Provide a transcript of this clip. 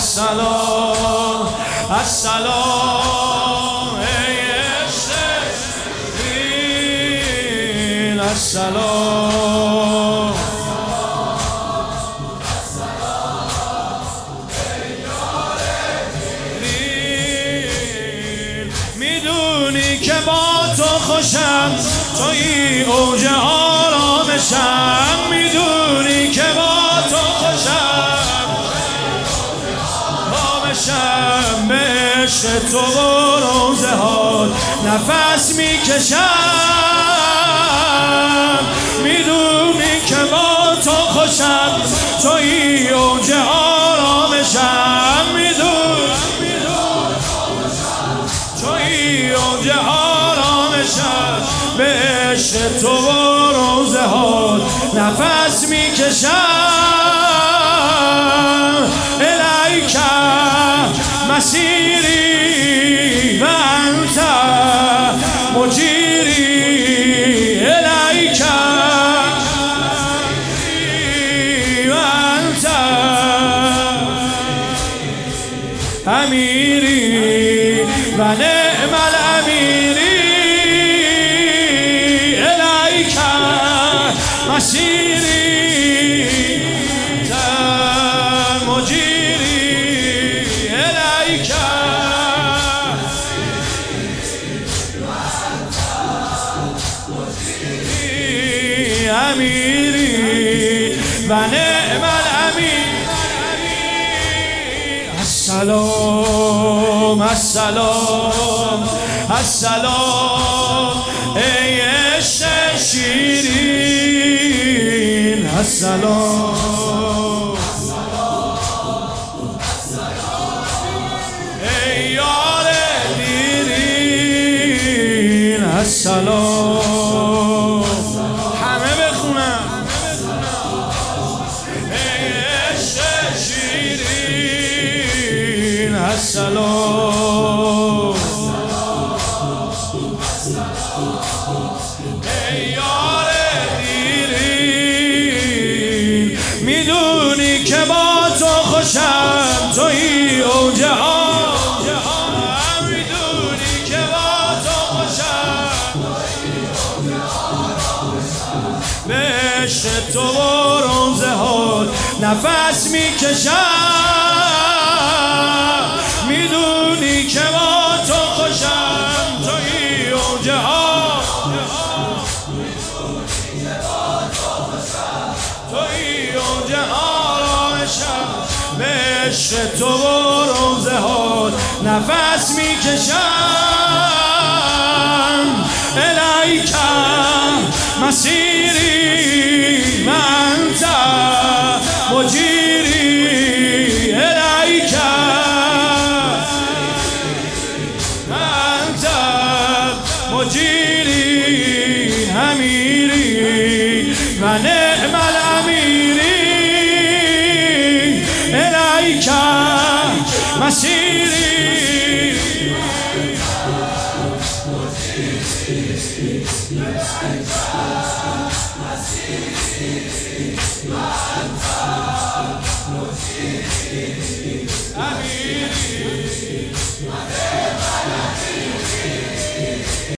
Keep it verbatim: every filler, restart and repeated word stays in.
السلام السلام ای عشقین السلام میدونی که با تو خوشم، توی اوج آرامشم. میدونی که با تو خوشم، آرامشم. به عشق تو و روزه ها نفس میکشم. میدونی که با تو خوشم، توی اوج آرامشم. میدونی توی اوج آرامشم. به عشق تو و روزه ها نفس میکشم. الیک مسیری و انت مجیری. الیک و انت امیری و نعم الامیری. الیک مسیری مجیری. الیک امیری و نعم الامیر. السلام السلام السلام ای عشق شیرین. السلام ای یار دیرین. السلام همه بخونم. ای عشق شیرین. السلام ای یار دیرین. میدونی که با تو خوشم، توی اوج آرامشم. میدونی که با تو خوشم، به عشق تو و روزه ها نفس میکشم. میدونی که با تو خوشم، توی اوج توی اوج آرامشم. به عشق تو و روزه ها نفس میکشم. الیک مسیری و انت مجیری. الیک انت مجیری امیری و نعم الامیری. الیک مسیری امیری